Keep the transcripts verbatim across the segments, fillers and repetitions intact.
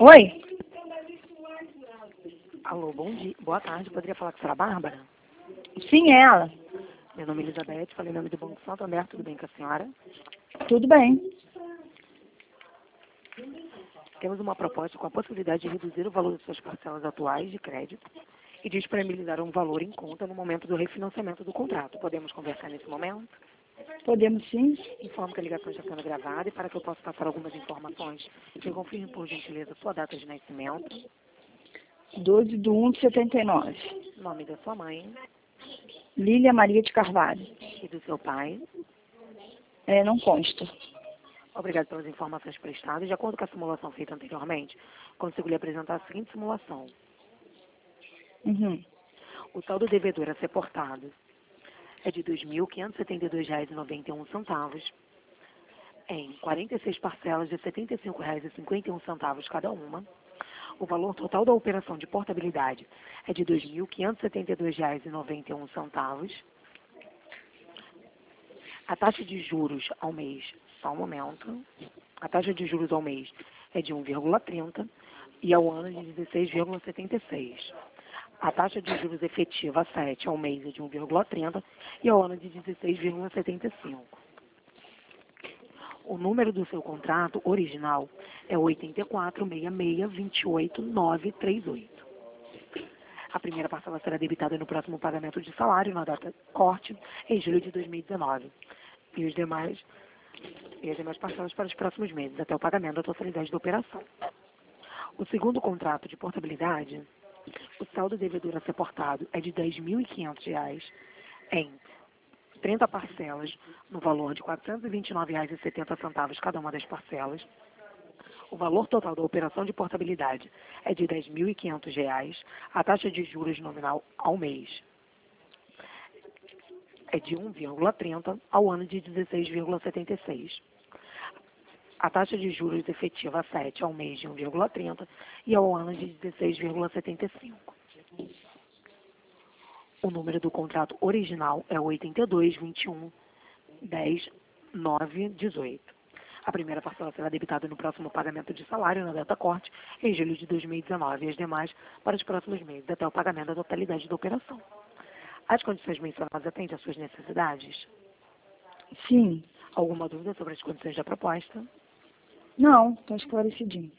Oi? Alô, bom dia. Boa tarde. Poderia falar com a senhora Bárbara? Sim, é ela. Meu nome é Elizabeth, falei em nome do Banco Santander. Tudo bem com a senhora? Tudo bem. Temos uma proposta com a possibilidade de reduzir o valor das suas parcelas atuais de crédito e disponibilizar um valor em conta no momento do refinanciamento do contrato. Podemos conversar nesse momento? Podemos sim. Informo que a ligação está sendo gravada e para que eu possa passar algumas informações, me confirme por gentileza sua data de nascimento, doze de um de setenta e nove. nome da sua mãe Lília Maria de Carvalho. e do seu pai. É, não consta. Obrigado pelas informações prestadas. De acordo com a simulação feita anteriormente, consigo lhe apresentar a seguinte simulação. Uhum. O saldo devedor a ser portado é de dois mil quinhentos e setenta e dois reais e noventa e um centavos em quarenta e seis parcelas de setenta e cinco reais e cinquenta e um centavos cada uma. O valor total da operação de portabilidade é de dois mil quinhentos e setenta e dois reais e noventa e um centavos. A taxa de juros ao mês, só um momento, a taxa de juros ao mês é de um vírgula trinta e ao ano de dezesseis vírgula setenta e seis. A taxa de juros efetiva a sete ao mês é de um vírgula trinta e ao ano de dezesseis vírgula setenta e cinco. O número do seu contrato original é oito quatro seis seis, dois oito nove três oito. A primeira parcela será debitada no próximo pagamento de salário, na data corte, em julho de dois mil e dezenove. E os demais, e as demais parcelas para os próximos meses, até o pagamento da totalidade da operação. O segundo contrato de portabilidade, o saldo devedor a ser portado é de dez mil e quinhentos reais em trinta parcelas, no valor de quatrocentos e vinte e nove reais e setenta centavos cada uma das parcelas. O valor total da operação de portabilidade é de dez mil e quinhentos reais. A taxa de juros nominal ao mês é de um vírgula trinta ao ano de dezesseis vírgula setenta e seis. A taxa de juros efetiva a sete ao mês de um vírgula trinta e ao ano de dezesseis vírgula setenta e cinco. O número do contrato original é oito dois, vinte e um, dez, nove, dezoito. A primeira parcela será debitada no próximo pagamento de salário, na data corte, em julho de dois mil e dezenove, e as demais para os próximos meses, até o pagamento da totalidade da operação. As condições mencionadas atendem às suas necessidades? Sim. Alguma dúvida sobre as condições da proposta? Não, está esclarecidinho.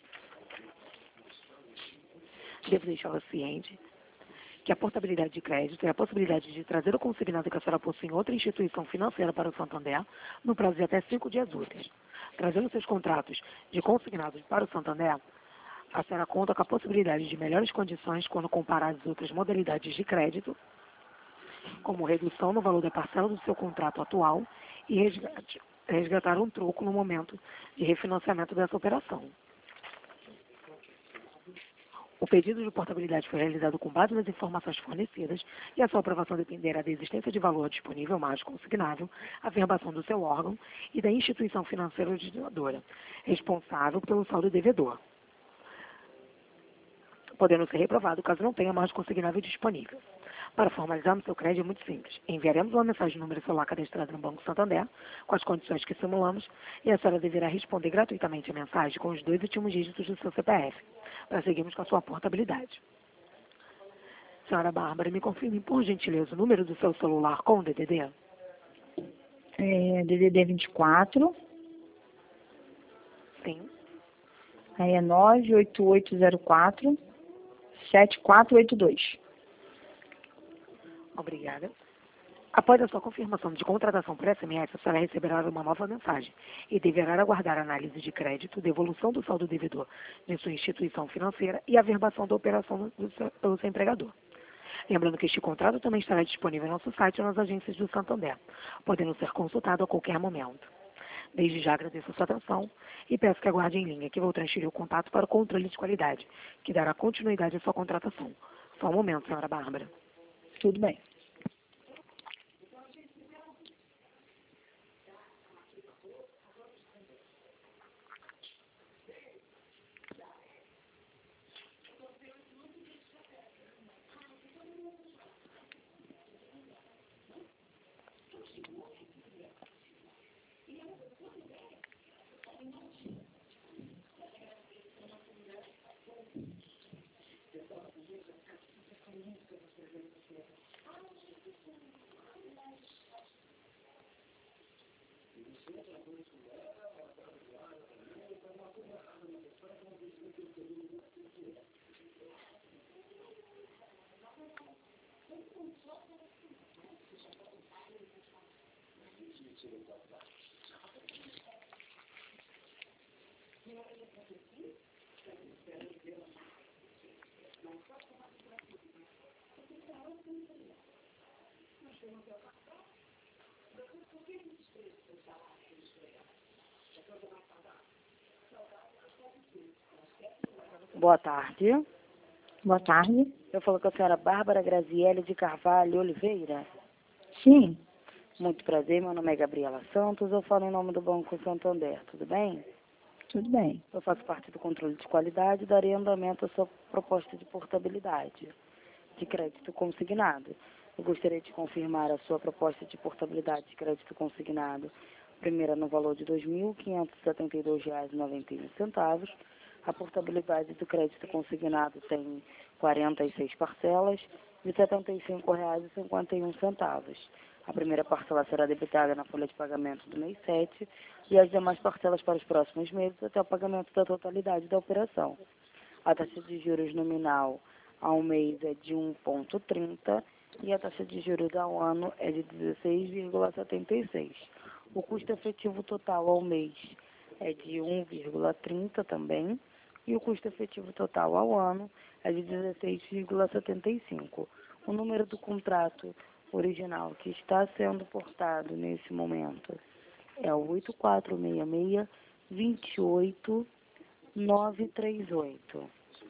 Devo deixá-la ciente que a portabilidade de crédito é a possibilidade de trazer o consignado que a senhora possui em outra instituição financeira para o Santander no prazo de até cinco dias úteis. Trazendo seus contratos de consignados para o Santander, a senhora conta com a possibilidade de melhores condições quando comparadas às outras modalidades de crédito, como redução no valor da parcela do seu contrato atual e resgate, resgatar um troco no momento de refinanciamento dessa operação. O pedido de portabilidade foi realizado com base nas informações fornecidas e a sua aprovação dependerá da existência de valor disponível mais consignável, a verbação do seu órgão e da instituição financeira originadora, responsável pelo saldo devedor, podendo ser reprovado caso não tenha mais consignável disponível. Para formalizarmos seu crédito é muito simples. Enviaremos uma mensagem de número celular cadastrado no Banco Santander, com as condições que simulamos, e a senhora deverá responder gratuitamente a mensagem com os dois últimos dígitos do seu C P F, para seguirmos com a sua portabilidade. Senhora Bárbara, me confirme, por gentileza, o número do seu celular com o D D D? É D D D vinte e quatro, Sim. aí é nove oito oito zero quatro, sete quatro oito dois. Obrigada. Após a sua confirmação de contratação por S M S, a senhora receberá uma nova mensagem e deverá aguardar a análise de crédito, devolução do saldo devedor de sua instituição financeira e a verbação da operação do seu, pelo seu empregador. Lembrando que este contrato também estará disponível no nosso site ou nas agências do Santander, podendo ser consultado a qualquer momento. Desde já agradeço a sua atenção e peço que aguarde em linha que vou transferir o contato para o controle de qualidade, que dará continuidade à sua contratação. Só um momento, senhora Bárbara. Tudo bem. Boa tarde. Boa tarde. Eu falo com a senhora Bárbara Graziele de Carvalho Oliveira. Sim, Muito prazer, meu nome é Gabriela Santos, eu falo em nome do Banco Santander, tudo bem? tudo bem. Eu faço parte do controle de qualidade e darei andamento à sua proposta de portabilidade de crédito consignado. Eu gostaria de confirmar a sua proposta de portabilidade de crédito consignado, primeira no valor de dois mil quinhentos e setenta e dois reais e noventa e um centavos. A portabilidade do crédito consignado tem quarenta e seis parcelas de setenta e cinco reais e cinquenta e um centavos. A primeira parcela será debitada na folha de pagamento do mês sete e as demais parcelas para os próximos meses até o pagamento da totalidade da operação. A taxa de juros nominal ao mês é de um vírgula trinta e a taxa de juros ao ano é de dezesseis vírgula setenta e seis. O custo efetivo total ao mês é de um vírgula trinta também e o custo efetivo total ao ano é de dezesseis vírgula setenta e cinco. O número do contrato original que está sendo portado nesse momento é o oito quatro seis seis, dois oito nove três oito.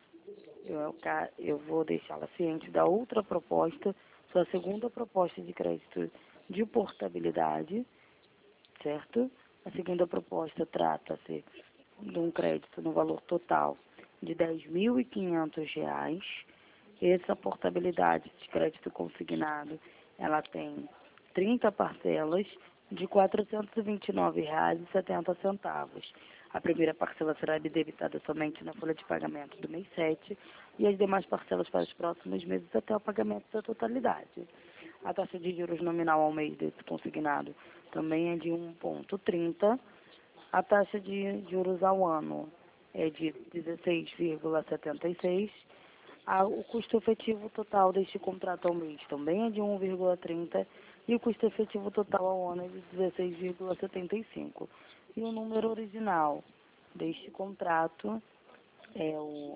Eu, eu vou deixá-la ciente da outra proposta, sua segunda proposta de crédito de portabilidade, certo? A segunda proposta trata-se de um crédito no valor total de dez mil e quinhentos reais. Essa portabilidade de crédito consignado, ela tem trinta parcelas de quatrocentos e vinte e nove reais e setenta centavos. A primeira parcela será debitada somente na folha de pagamento do mês sete e as demais parcelas para os próximos meses até o pagamento da totalidade. A taxa de juros nominal ao mês desse consignado também é de um vírgula trinta. A taxa de juros ao ano é de dezesseis vírgula setenta e seis. O custo efetivo total deste contrato ao mês também é de um vírgula trinta e o custo efetivo total ao ano é de dezesseis vírgula setenta e cinco. E o número original deste contrato é o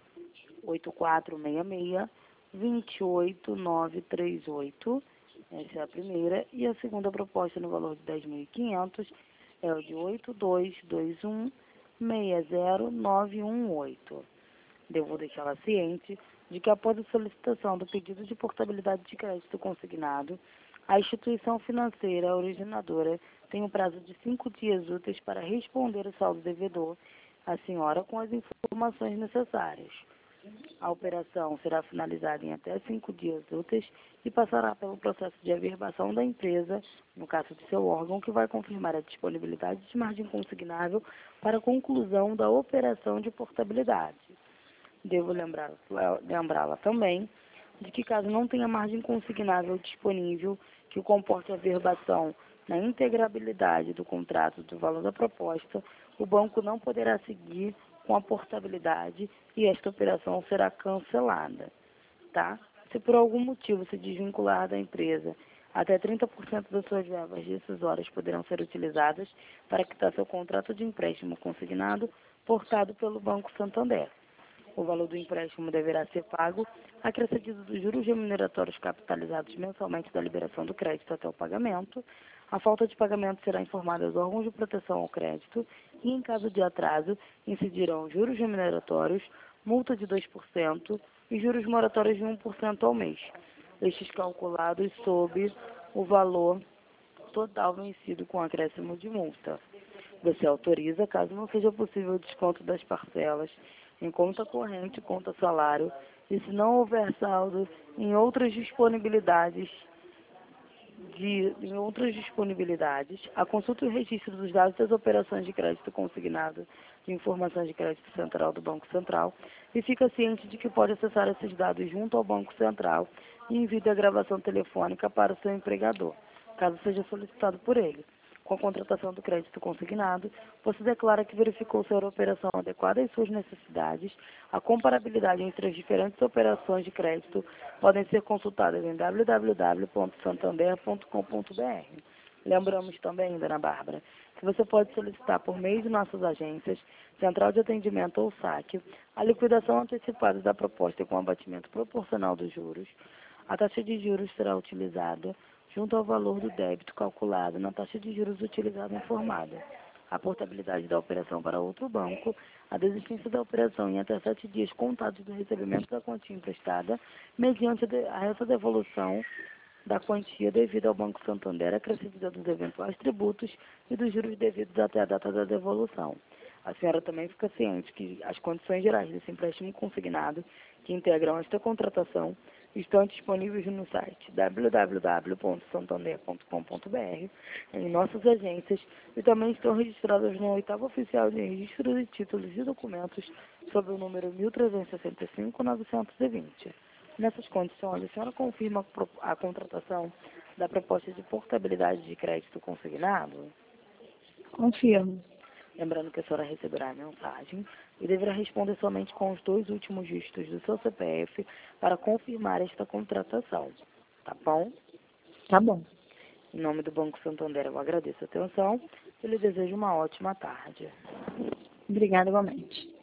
oito quatro seis seis, dois oito nove três oito. Essa é a primeira. E a segunda proposta no valor de dez mil e quinhentos é o de oito dois dois um, seis zero nove um oito. Devo deixá-la ciente de que após a solicitação do pedido de portabilidade de crédito consignado, a instituição financeira originadora tem um prazo de cinco dias úteis para responder o saldo devedor à senhora com as informações necessárias. A operação será finalizada em até cinco dias úteis e passará pelo processo de averbação da empresa, no caso de seu órgão, que vai confirmar a disponibilidade de margem consignável para a conclusão da operação de portabilidade. Devo lembrar, lembrá-la também de que, caso não tenha margem consignável disponível que comporte a averbação na integrabilidade do contrato do valor da proposta, o banco não poderá seguir com a portabilidade e esta operação será cancelada, tá? Se por algum motivo se desvincular da empresa, até trinta por cento das suas verbas decisórias poderão ser utilizadas para quitar seu contrato de empréstimo consignado portado pelo Banco Santander. O valor do empréstimo deverá ser pago acrescido dos juros remuneratórios capitalizados mensalmente da liberação do crédito até o pagamento. A falta de pagamento será informada aos órgãos de proteção ao crédito e, em caso de atraso, incidirão juros remuneratórios, multa de dois por cento e juros moratórios de um por cento ao mês, estes calculados sob o valor total vencido com acréscimo de multa. Você autoriza, caso não seja possível o desconto das parcelas, em conta corrente, conta salário, e se não houver saldo em outras disponibilidades, de, em outras disponibilidades, a consulta e o registro dos dados das operações de crédito consignado de informações de crédito central do Banco Central e fica ciente de que pode acessar esses dados junto ao Banco Central e envie a gravação telefônica para o seu empregador, caso seja solicitado por ele. Com a contratação do crédito consignado, você declara que verificou ser a operação adequada às suas necessidades. A comparabilidade entre as diferentes operações de crédito podem ser consultadas em w w w ponto santander ponto com ponto b r. Lembramos também, dona Bárbara, que você pode solicitar por meio de nossas agências, Central de Atendimento ou saque, a liquidação antecipada da proposta com abatimento proporcional dos juros. A taxa de juros será utilizada junto ao valor do débito calculado na taxa de juros utilizada informada. A portabilidade da operação para outro banco, a desistência da operação em até sete dias contados do recebimento da quantia emprestada, mediante a essa devolução da quantia devida ao Banco Santander, acrescida dos eventuais tributos e dos juros devidos até a data da devolução. A senhora também fica ciente que as condições gerais desse empréstimo consignado, que integram esta contratação, estão disponíveis no site w w w ponto santander ponto com ponto b r, em nossas agências, e também estão registradas no oitavo oficial de registro de títulos e documentos sob o número mil trezentos e sessenta e cinco, novecentos e vinte. Nessas condições, a senhora confirma a contratação da proposta de portabilidade de crédito consignado? Confirmo. Lembrando que a senhora receberá a mensagem e deverá responder somente com os dois últimos dígitos do seu C P F para confirmar esta contratação. Tá bom? Tá bom. Em nome do Banco Santander, eu agradeço a atenção e lhe desejo uma ótima tarde. Obrigada igualmente.